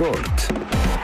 Sport.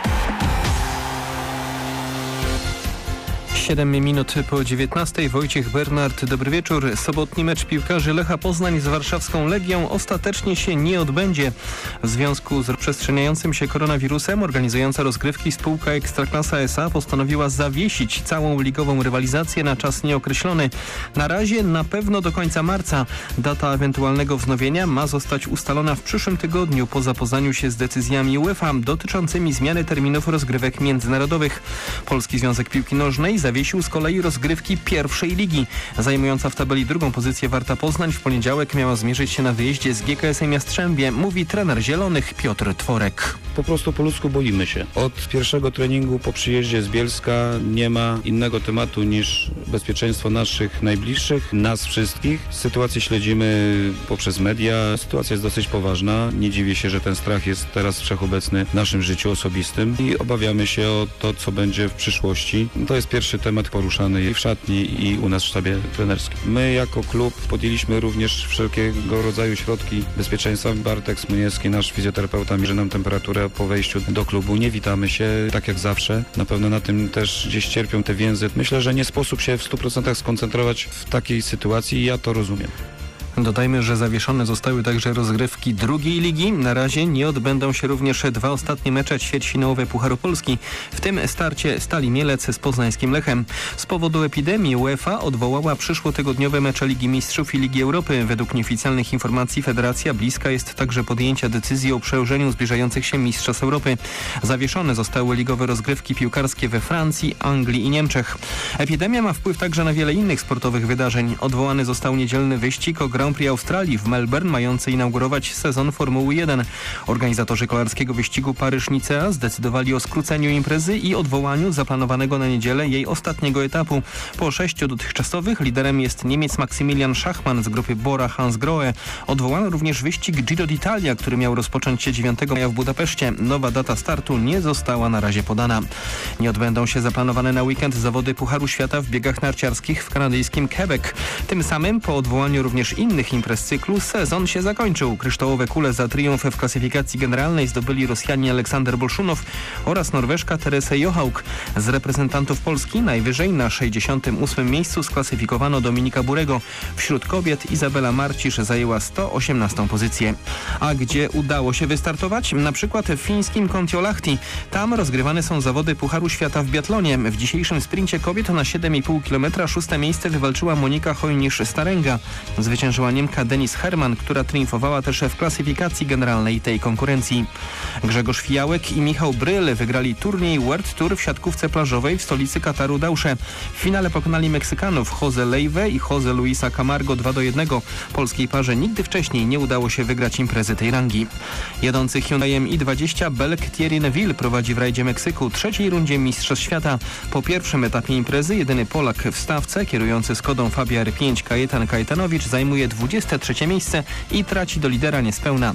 7 minut po 19. Wojciech Bernard, dobry wieczór. Sobotni mecz piłkarzy Lecha Poznań z warszawską Legią ostatecznie się nie odbędzie. W związku z rozprzestrzeniającym się koronawirusem organizująca rozgrywki spółka Ekstraklasa S.A. postanowiła zawiesić całą ligową rywalizację na czas nieokreślony. Na razie na pewno do końca marca. Data ewentualnego wznowienia ma zostać ustalona w przyszłym tygodniu po zapoznaniu się z decyzjami UEFA dotyczącymi zmiany terminów rozgrywek międzynarodowych. Polski Związek Piłki Nożnej zawiesił z kolei rozgrywki pierwszej ligi. Zajmująca w tabeli drugą pozycję Warta Poznań w poniedziałek miała zmierzyć się na wyjeździe z GKS-em Jastrzębie, mówi trener Zielonych Piotr Tworek. Po prostu po ludzku boimy się. Od pierwszego treningu po przyjeździe z Bielska nie ma innego tematu niż bezpieczeństwo naszych najbliższych, nas wszystkich. Sytuację śledzimy poprzez media. Sytuacja jest dosyć poważna. Nie dziwię się, że ten strach jest teraz wszechobecny w naszym życiu osobistym i obawiamy się o to, co będzie w przyszłości. To jest pierwszy temat poruszany i w szatni, i u nas w sztabie trenerskim. My jako klub podjęliśmy również wszelkiego rodzaju środki bezpieczeństwa. Bartek Smuniewski, nasz fizjoterapeuta, mierzy nam temperaturę po wejściu do klubu. Nie witamy się tak jak zawsze. Na pewno na tym też gdzieś cierpią te więzy. Myślę, że nie sposób się w 100% skoncentrować w takiej sytuacji i ja to rozumiem. Dodajmy, że zawieszone zostały także rozgrywki drugiej ligi. Na razie nie odbędą się również dwa ostatnie mecze ćwierćfinałowe Pucharu Polski, w tym starcie Stali Mielec z poznańskim Lechem. Z powodu epidemii UEFA odwołała przyszłotygodniowe mecze Ligi Mistrzów i Ligi Europy. Według nieoficjalnych informacji federacja bliska jest także podjęcia decyzji o przełożeniu zbliżających się Mistrzostw Europy. Zawieszone zostały ligowe rozgrywki piłkarskie we Francji, Anglii i Niemczech. Epidemia ma wpływ także na wiele innych sportowych wydarzeń. Odwołany został niedzielny wyścig o Grand Prix Australii w Melbourne, mający inaugurować sezon Formuły 1. Organizatorzy kolarskiego wyścigu Paryż-Nicea zdecydowali o skróceniu imprezy i odwołaniu zaplanowanego na niedzielę jej ostatniego etapu. Po 6 dotychczasowych liderem jest Niemiec Maksymilian Schachmann z grupy Bora-Hansgrohe. Odwołano również wyścig Giro d'Italia, który miał rozpocząć się 9 maja w Budapeszcie. Nowa data startu nie została na razie podana. Nie odbędą się zaplanowane na weekend zawody Pucharu Świata w biegach narciarskich w kanadyjskim Quebec. Tym samym po odwołaniu również innych imprez cyklu sezon się zakończył. Kryształowe kule za triumf w klasyfikacji generalnej zdobyli Rosjanie Aleksander Bolszunow oraz Norweżka Teresa Johaug. Z reprezentantów Polski najwyżej na 68. miejscu sklasyfikowano Dominika Burego. Wśród kobiet Izabela Marcisz zajęła 118. pozycję. A gdzie udało się wystartować? Na przykład w fińskim Kontiolahti. Tam rozgrywane są zawody Pucharu Świata w biatlonie. W dzisiejszym sprincie kobiet na 7,5 km 6. miejsce wywalczyła Monika Hojnisz-Starenga. Zwyciężyła Niemka Denis Herman, która triumfowała też w klasyfikacji generalnej tej konkurencji. Grzegorz Fijałek i Michał Bryl wygrali turniej World Tour w siatkówce plażowej w stolicy Kataru Dausze. W finale pokonali Meksykanów Jose Leive i Jose Luisa Camargo 2-1. Polskiej parze nigdy wcześniej nie udało się wygrać imprezy tej rangi. Jadący Hyundaiem i20 Belk Thierry Neville prowadzi w rajdzie Meksyku trzeciej rundzie Mistrzostw Świata. Po pierwszym etapie imprezy jedyny Polak w stawce, kierujący Skodą Fabia R5 Kajetan Kajetanowicz zajmuje 23 miejsce i traci do lidera niespełna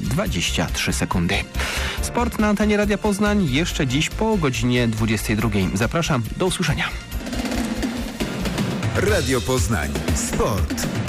23 sekundy. Sport na antenie Radia Poznań jeszcze dziś po godzinie 22. Zapraszam, do usłyszenia. Radio Poznań. Sport.